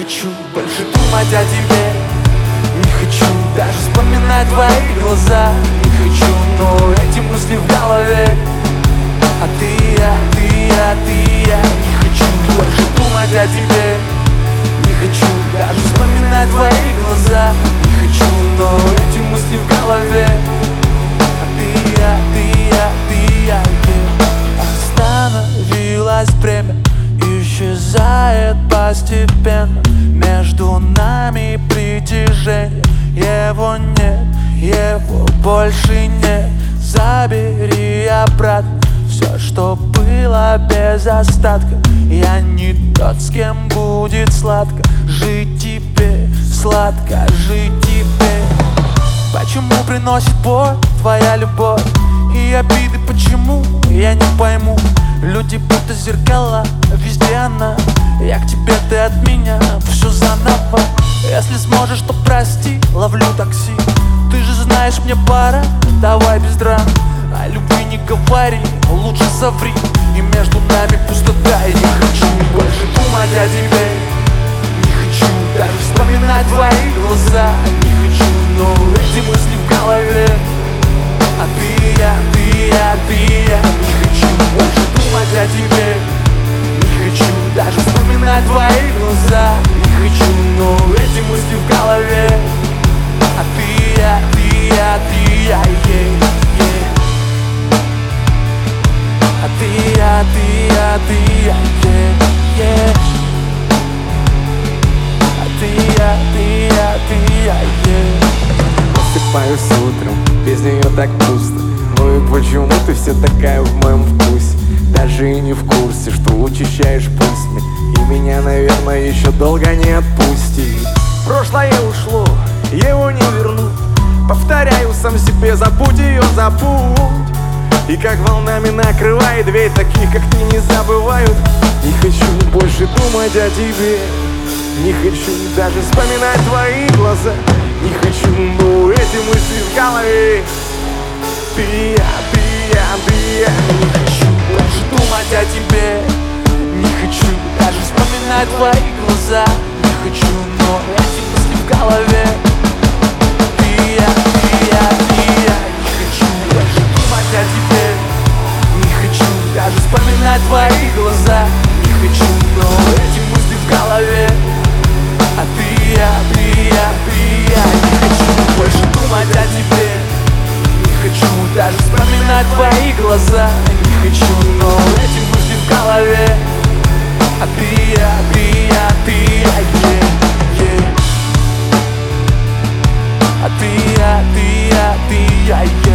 хочу больше думать о тебе. Не хочу даже вспоминать твои глаза. Не хочу, но эти мысли в голове. А ты, я не хочу больше думать о тебе. Не хочу даже вспоминать твои глаза. Не хочу, но эти мысли в голове. А ты, я Остановилось время, исчезает постепенно. Между нами притяжение, его нет, его больше нет. Забери обратно все, что было без остатка. Я не тот, с кем будет сладко жить тебе, сладко жить тебе. Почему приносит боль твоя любовь и обиды? Почему? Я не пойму. Люди будто зеркала, везде она. Я к тебе, ты от меня, все заново. Если сможешь, то прости, ловлю такси. Ты же знаешь, мне пора, давай без драм. О любви не говори, лучше соври. И между нами пустота. Я не хочу больше думать о тебе. Не хочу даже вспоминать твои глаза. Не хочу, но эти мысли в голове. А ты, я не хочу больше думать о тебе. Не хочу даже вспоминать твои глаза. Не хочу, но эти мысли в голове. А ты, я А ты, я Просыпаюсь утром, без нее так пусто. Ну и почему ты все такая в моем вкусе? Даже и не в курсе, что учащаешь пульс мне. И меня, наверное, еще долго не отпусти. Прошлое ушло, его не вернуть. Повторяю сам себе, забудь ее, забудь. И как волнами накрывает дверь, таких как ты не забывают. Не хочу больше думать о тебе. Не хочу даже вспоминать твои глаза. Не хочу, но эти мысли в голове. Ты, я не хочу больше думать о тебе. Не хочу даже вспоминать твои глаза. Не хочу, но эти мысли в голове. Ты, я не хочу больше думать о тебе. Не хочу даже вспоминать твои глаза. Не хочу, но эти мысли в голове. А ты, я не хочу больше думать о тебе. Не хочу даже вспоминать твои глаза. Не хочу, но эти мысли в голове. А ты, я А ты, я